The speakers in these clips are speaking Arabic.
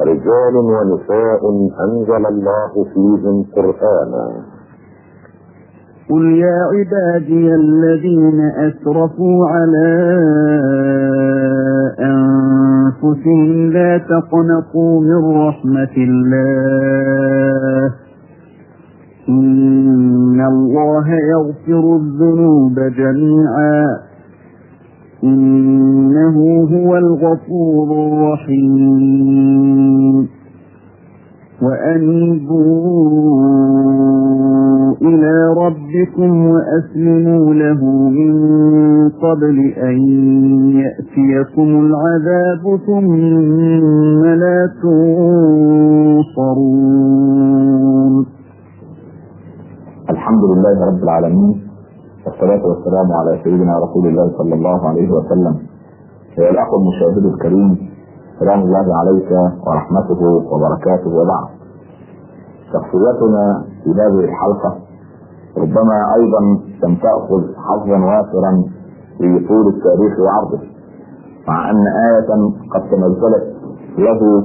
رجال ونساء أنزل الله فيهم قرآنا. قل يا عبادي الذين أسرفوا على أنفسهم لا تقنطوا من رحمة الله إن الله يغفر الذنوب جميعا إنه هو الغفور الرحيم. وأنيبوا إلى ربكم وأسلموا له من قبل أن يأتيكم العذاب ثم لا تنصرون. الحمد لله رب العالمين، والصلاة والسلام على سيدنا رسول الله صلى الله عليه وسلم. يا الأخ المشاهد الكريم، سلام الله عليك ورحمته وبركاته. وبعد، شخصيتنا في هذه الحلقة ربما أيضا لم تأخذ حظا وافرا في طول التاريخ وعرضه، مع أن آية قد تنزلت له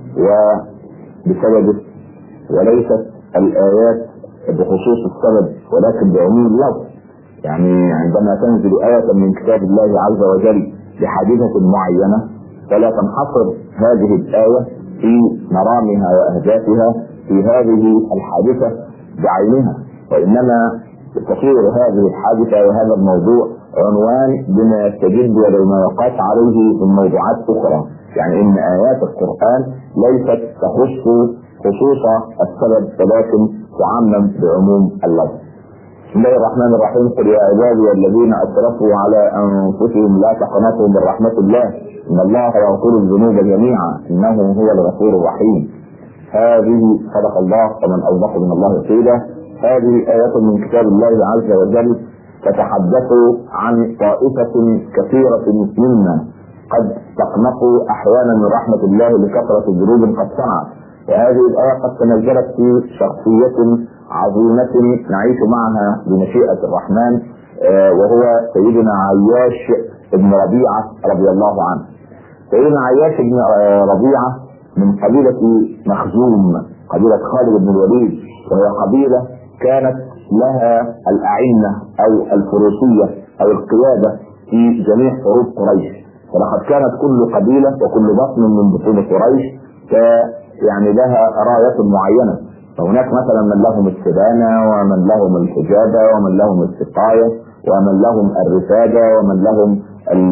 وبسببه، وليست الآيات بخصوص السبب ولكن بعموم اللفظ. يعني عندما تنزل آية من كتاب الله عز وجل بحادثة معينة فلا تنحصر هذه الآية في مرامها وأهدافها في هذه الحادثة بعينها، وإنما تصير هذه الحادثة وهذا الموضوع عنوان بما يستجد ولما يقاس عليه من موضوعات أخرى. يعني إن آيات القرآن ليست تخص خصوص السبب ولكن تعمم بعموم اللفظ. بسم الله الرحمن الرحيم. قل يا عبادي الذين أسرفوا على أنفسهم لا تقنطوا من رحمة الله إن الله يغفر الذنوب جميعا إنه هو الغفور الرحيم. هذه صدق الله ومن أصدق من الله قيلا. هذه آيات من كتاب الله عز وجل تتحدث عن طائفة كثيرة منا قد تقنطوا أحيانا من رحمة الله لكثرة الذنوب قد صنعت. وهذه الآية قد تنزلت في شخصية عظيمة نعيش معها بمشيئة الرحمن، وهو سيدنا عياش بن ربيعة رضي الله عنه. سيدنا عياش بن ربيعة من قبيلة مخزوم، قبيلة خالد بن الوليد، وهي قبيلة كانت لها الأعنة أو الفروسية أو القيادة في جميع حروب قريش. ولقد كانت كل قبيلة وكل بطن من بطون قريش يعني لها راية معينة. فهناك مثلا من لهم السبانة، ومن لهم الحجابة، ومن لهم السقاية، ومن لهم الرفادة، ومن لهم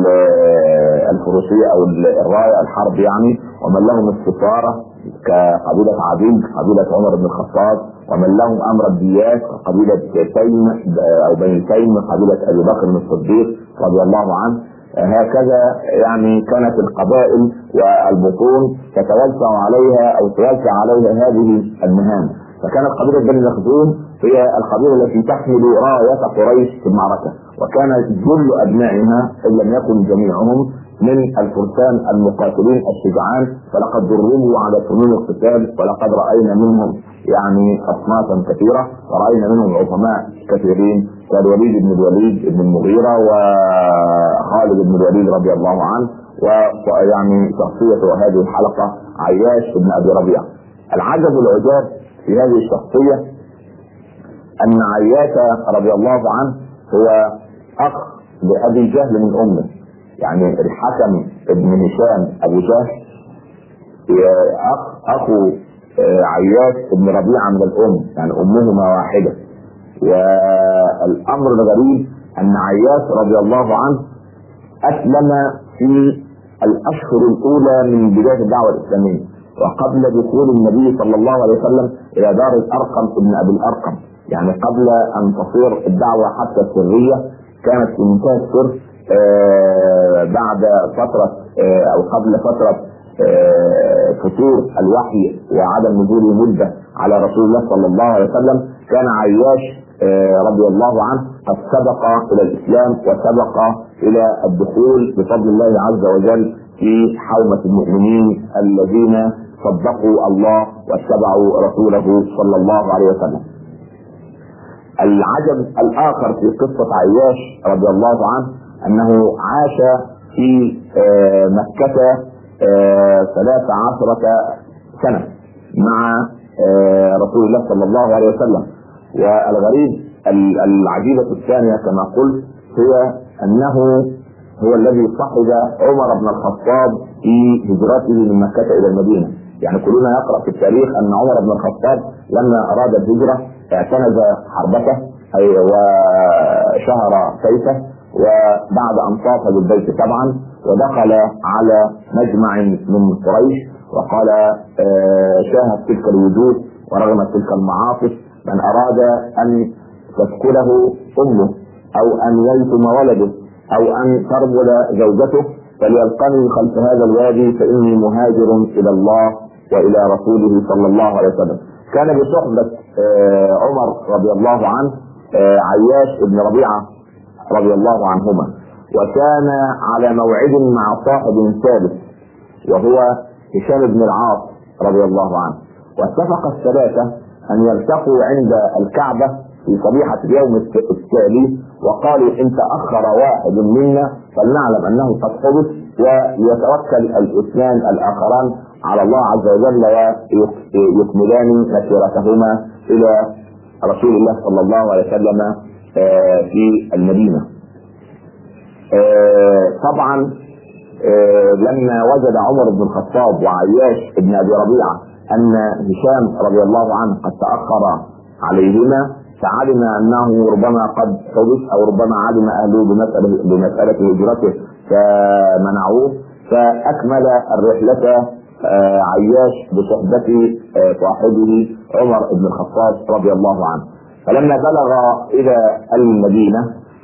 الفروسية أو الراية الحرب يعني، ومن لهم السفارة كقبيلة عبيد قبيلة عمر بن الخطاب، ومن لهم أمر الديات قبيلة تيم أو بني تيم قبيلة أبي بكر الصديق رضي الله عنه. هكذا يعني كانت القبائل والبطون تتوزع عليها أو توزع عليها هذه المهام. فكانت قبيلة بني مخزوم هي القبيلة التي تحمل راية قريش في المعركة، وكان جل أبنائها إن لم يكن جميعهم من الفرسان المقاتلين الشجعان، فلقد دربوا على فنون القتال، ولقد رأينا منهم يعني أصنافا كثيرة، ورأينا منهم عظماء كثيرين كالوليد بن الوليد بن المغيرة وخالد بن الوليد رضي الله عنه. ويعني شخصية هذه الحلقة عياش بن أبي ربيعة. العجب والعجاب في هذه الشخصية أن عياش رضي الله عنه هو أخ لأبي جهل من أمه. يعني الحكم ابن هشام أبو جهل أخو عياش بن ربيعة من الأم، يعني أمهما واحدة. والأمر الغريب أن عياش رضي الله عنه أسلم في الأشهر الأولى من بداية الدعوة الإسلامية، وقبل دخول النبي صلى الله عليه وسلم إلى دار الأرقم ابن أبي الأرقم. يعني قبل أن تصير الدعوة حتى السرية كانت في منتهى السر. بعد فترة أو قبل فترة فتور الوحي وعدم نزوله مدة على رسول الله صلى الله عليه وسلم، كان عياش رضي الله عنه قد سبق إلى الإسلام وسبق إلى الدخول بفضل الله عز وجل في حومة المؤمنين الذين صدقوا الله واتبعوا رسوله صلى الله عليه وسلم. العجب الآخر في قصة عياش رضي الله عنه أنه عاش في مكة 13 سنة مع رسول الله صلى الله عليه وسلم. والغريب العجيبة الثانية كما قلت هي أنه هو الذي صحب عمر بن الخطاب في هجرته من مكة إلى المدينة. يعني كلنا يقرأ في التاريخ أن عمر بن الخطاب لما أراد الهجرة اعتنز حربته وشهر سيفه، وبعد أن طاف بالبيت طبعا ودخل على مجمع من قريش وقال شاهد تلك الوجوه ورغمت تلك المعاطف من أراد أن تسكله أمه أو أن ييتم ولده أو أن تربل زوجته فليلقني خلف هذا الوادي فإني مهاجر إلى الله وإلى رسوله صلى الله عليه وسلم. كان بصحبة عمر رضي الله عنه عياش بن ربيعة رضي الله عنهما، وكان على موعد مع صاحب ثالث وهو هشام بن العاص رضي الله عنه، واتفق الثلاثة أن يلتقوا عند الكعبة في صبيحة اليوم التالي، وقالوا إن تأخر واحد منا فلنعلم أنه قد حدث ويتوكل الاثنان الآخران على الله عز وجل ويكملان مسيرتهما إلى رسول الله صلى الله عليه وسلم في المدينة. طبعا لما وجد عمر بن الخطاب وعياش بن أبي ربيعة أن هشام رضي الله عنه قد تأخر عليهما فعلم أنه ربما قد حدث أو ربما علم أهله بمسألة هجرته فمنعوه، فأكمل الرحلة عياش بصحبة صاحبه عمر بن الخطاب رضي الله عنه. فلما بلغ إلى المدينة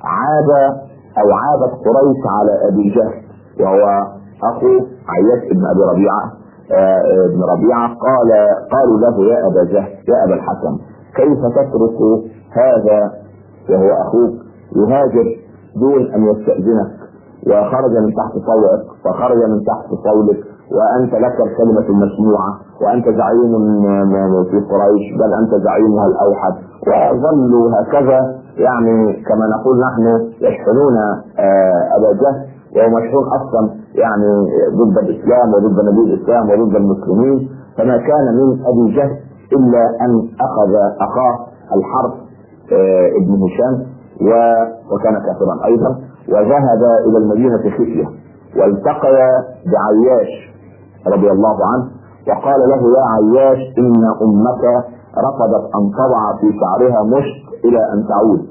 عابت قريش على أبي جهل وهو أخو عياش بن أبي ربيعة قالوا له يا أبا جهل يا أبا الحكم كيف تترك هذا وهو أخوك يهاجر دون أن يستأذنك وخرج من تحت طوعك وخرج من تحت قولك وأنت لك الكلمة المسموعة وأنت زعيم في قريش بل أنت زعيمها الأوحد، وظلوا هكذا يعني كما نقول نحن يشحنون أبا جهل وهو مشهور أصلا يعني ضد الإسلام وضد نبي الإسلام وضد المسلمين. فما كان من أبي جهل إلا أن أخذ أخاه الحرب ابن هشام وكان كافرا أيضا وذهب إلى المدينة خفية والتقى بعياش رضي الله عنه وقال له يا عياش إن أمك رفضت أن تضع في شعرها مشط إلى أن تعود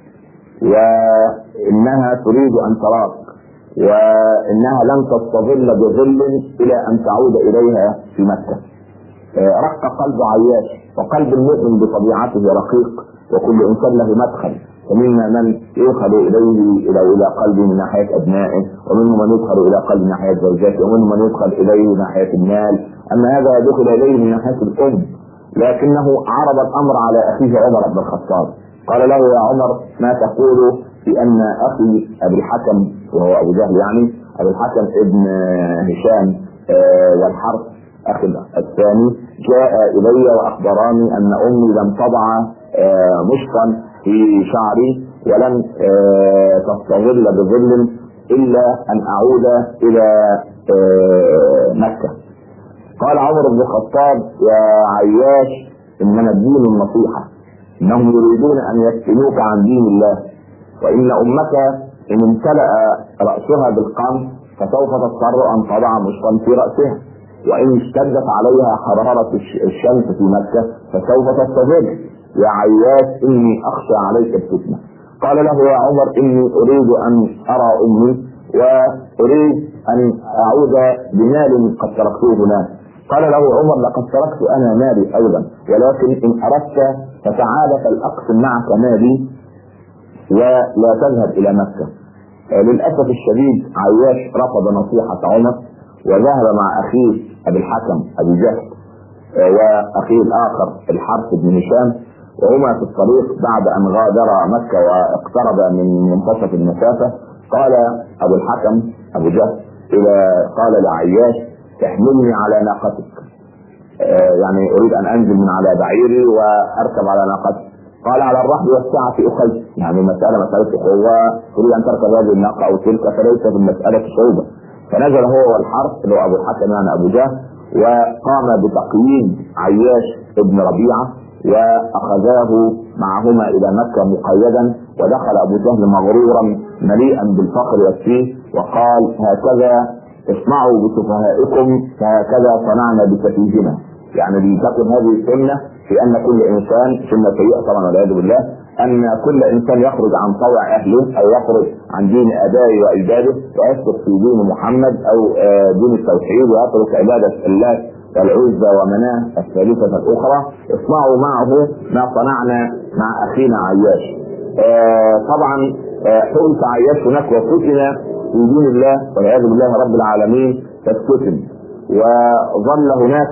وإنها تريد أن تراك وإنها لن تستظل بظل إلى أن تعود إليها في مكة. رق قلب عياش، وقلب المؤمن بطبيعته رقيق وكل إنسان له مدخل، ومنا من يدخل إليه إلى قلبه من ناحية أبنائه، ومنهم من يدخل إلى قلب من ناحية زوجاته، ومنهم من يدخل إليه من ناحية المال، أما هذا يدخل إليه من ناحية الأم. لكنه عرض الأمر على أخيه عمر بن الخطاب، قال له يا عمر ما تقول في أن أخي أبي الحكم وهو أبو جهل يعني أبي الحكم ابن هشام والحرب أخي الثاني جاء إلي وأخبراني أن أمي لم تضع مشطا في شعري ولن تستظل بظل إلا أن أعود إلى مكة. قال عمر بن الخطاب يا عياش إنما الدين النصيحة، إنهم يريدون أن يفتنوك عن دين الله، وإن أمك إن امتلأ رأسها بالقمح فسوف تضطر أن تضع مشطا في رأسها، وإن اشتدت عليها حرارة الشمس في مكة فسوف تستظل. يا عياش إني أخشى عليك الفتنة. قال له يا عمر إني أريد أن أرى أمي وأريد أن أعود بمال قد تركته هناك. قال له عمر لقد تركت أنا مالي أيضا، ولكن إن أردت فتعال فلأقسم معك مالي ولا تذهب إلى مكة. للأسف الشديد عياش رفض نصيحة عمر وذهب مع أخيه أبي الحكم أبي جهل وأخيه الآخر الحارث بن هشام، وهما في الطريق بعد أن غادر مكة واقترب من منتصف المسافة قال أبو الحكم أبو جهل قال لعياش تحملني على ناقتك، يعني أريد أن أنزل من على بعيري وأركب على ناقتك. قال على الرحب والسعة أخي، يعني مسألة قوة، تريد أن تركب هذه الناقة أو تلك فليس في المسألة صعوبة. فنزل هو والحرث اللي هو أبو الحكم يعني أبو جهل وقام بتقييد عياش ابن ربيعة واخذاه معهما الى مكة مقيدا، ودخل ابو جهل مغرورا مليئا بالفقر والسيف وقال: هكذا اصنعوا بسفهائكم فهكذا صنعنا بسفيهنا. يعني لتكن هذه السنة في ان كل انسان، سنة سيئة طبعا والعياذ بالله، ان كل انسان يخرج عن طوع اهله او يخرج عن دين ابائه واجداده ويسلك في دين محمد او دين التوحيد ويترك عبادة الله والعزة ومناه الثالثة الأخرى. اصنعوا معه ما صنعنا مع أخينا عياش. طبعا حبس عياش هناك وفتن في دين الله والعياذ بالله رب العالمين، فاستفتن وظل هناك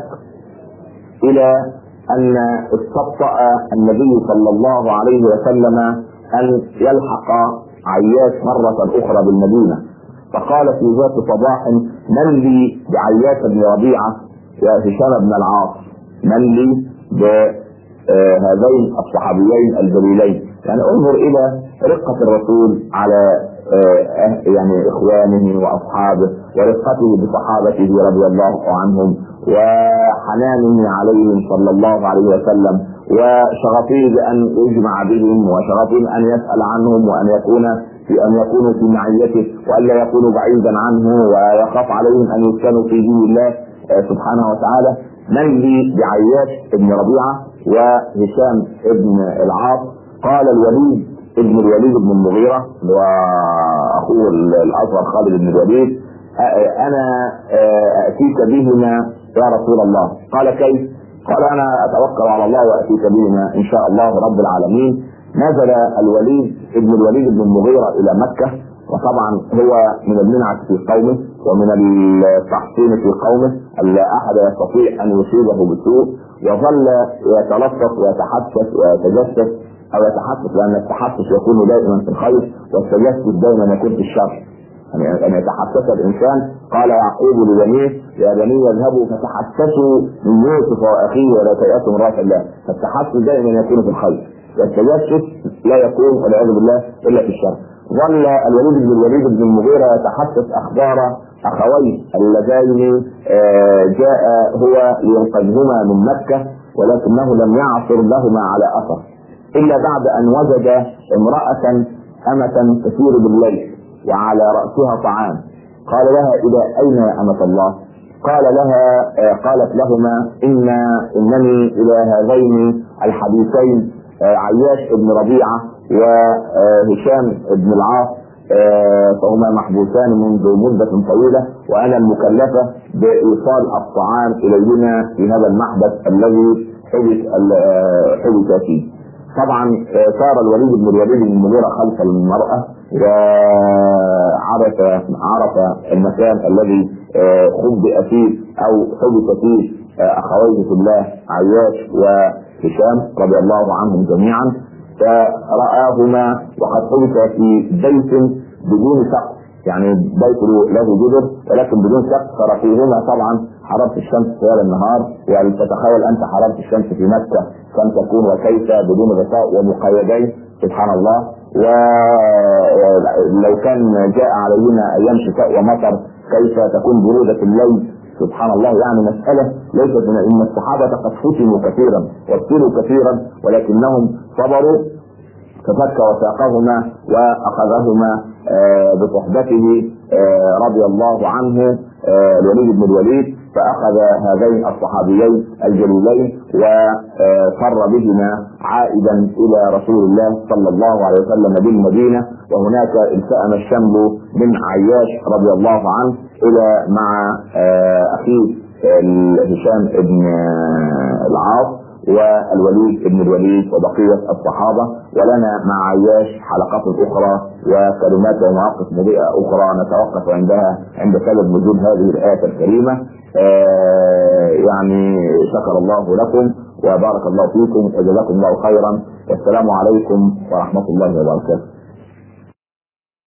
إلى أن استبطأ النبي صلى الله عليه وسلم أن يلحق عياش مرة أخرى بالمدينة، فقال في ذات صباح: من لي بعياش بن ربيعة يا هشام بن العاص، من لي بهذين الصحابيين الجليلين. يعني انظر الى رقة الرسول على يعني اخوانه واصحابه، ورقته بصحابته رضي الله عنهم، وحنانه عليهم صلى الله عليه وسلم، وشغفه بان يجمع بهم، وشغفه ان يسأل عنهم، وان يكونوا في معيته، والا يكونوا بعيدا عنه، ويخاف عليهم ان يسكنوا في دين الله سبحانه وتعالى. من لي بعياش ابن ربيعة وهشام ابن العاص؟ قال الوليد ابن الوليد بن المغيرة واخوه الاصغر خالد بن الوليد: انا اتيك بهما يا رسول الله. قال: كيف؟ قال: انا اتوكل على الله واتيك بهما ان شاء الله رب العالمين. نزل الوليد ابن الوليد بن المغيرة الى مكة، وطبعا هو من المنعة في قومه ومن التحصين في قومه، لا احد يستطيع ان يصيبه بالسوء، وظل يتلطف ويتحسس ويتجسس، او يتحسس لان التحسس يكون دائما في الخير والتجسس دائما يكون في الشر. يعني ان يتحسس الانسان، قال يعقوب لبنيه: يا بني اذهبوا فتحسسوا من يوسف واخيه ولا تيأسوا من روح الله. فالتحسس دائما يكون في الخير، والتجسس لا يكون والعياذ بالله الا في الشر. ظل الوليد بن المغيرة يتحسس اخبار اخويه اللذين جاء هو لينقذهما من مكة، ولكنه لم يعثر لهما على اثر الا بعد ان وجد امرأة أمة تسير بالليل وعلى رأسها طعام. قال لها: الى اين يا أمة الله؟ قالت لهما: انني الى هذين الحديثين عياش ابن ربيعة وهشام ابن العاص، فهما محبوسان منذ مدة طويلة، وانا المكلفة بايصال الطعام اليهما في هذا المحبس الذي حبس فيه. طبعا سار الوليد بن الوليد بن المغيرة خلف المرأة، وعرف المكان الذي خبئ فيه او حبس فيه اخويه في الله عياش وهشام رضي الله عنهم جميعا، فرآهما وقد حبس في بيت بدون سقف، يعني بيت له جدر ولكن بدون سقف، فرقيهما طبعا حرارة الشمس طوال النهار، وتتخيل انت حرارة الشمس في مكة كم تكون وكيف بدون غطاء ومقيدين، سبحان الله. ولو كان جاء علينا ايام شتاء ومطر كيف تكون برودة الليل، سبحان الله. يعني مسألة ليست من ان الصحابة قد فتنوا كثيرا وابتلوا كثيرا، ولكنهم صبروا، ففك وثاقهما واخذهما بصحبته رضي الله عنه الوليد بن الوليد، فاخذ هذين الصحابيين الجليلين وفر بهما عائدا الى رسول الله صلى الله عليه وسلم بالمدينة، وهناك التأم الشمل من عياش رضي الله عنه الى مع اخيه هشام بن العاص والوليد بن الوليد وبقية الصحابة. ولنا مع عياش حلقات اخرى وكلمات ومواقف مضيئة اخرى نتوقف عندها عند سبب وجود هذه الآية الكريمة. يعني شكر الله لكم وبارك الله فيكم وجزاكم الله خيرا، والسلام عليكم ورحمة الله وبركاته.